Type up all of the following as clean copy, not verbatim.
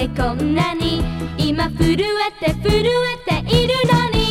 ねこんなに今震えて震えているのに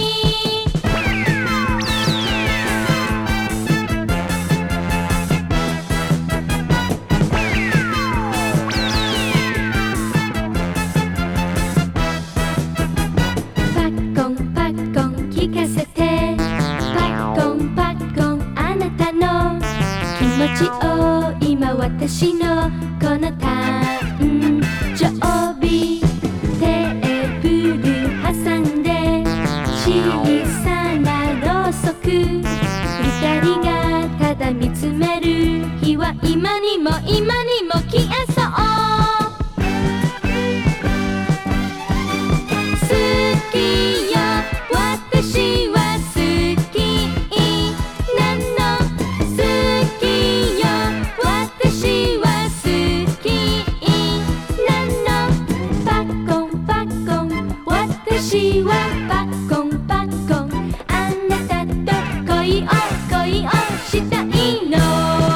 パッコンパッコン聞かせてパッコンパッコンあなたの気持ちを今私のこの誕生日テーブル挟んで小さなろうそく二人がただ見つめる日は今にも今にも消えそう好きよ私は好きなの好きよ私は好きなのパッコンパッコン私はパッコンパッコンあなたと恋をしたいの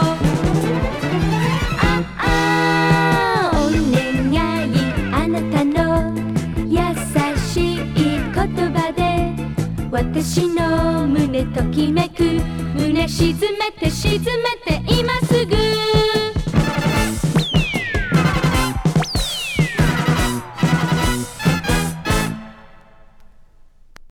お願いあなたの優しい言葉で私の胸ときめく胸沈めて沈めて今すぐ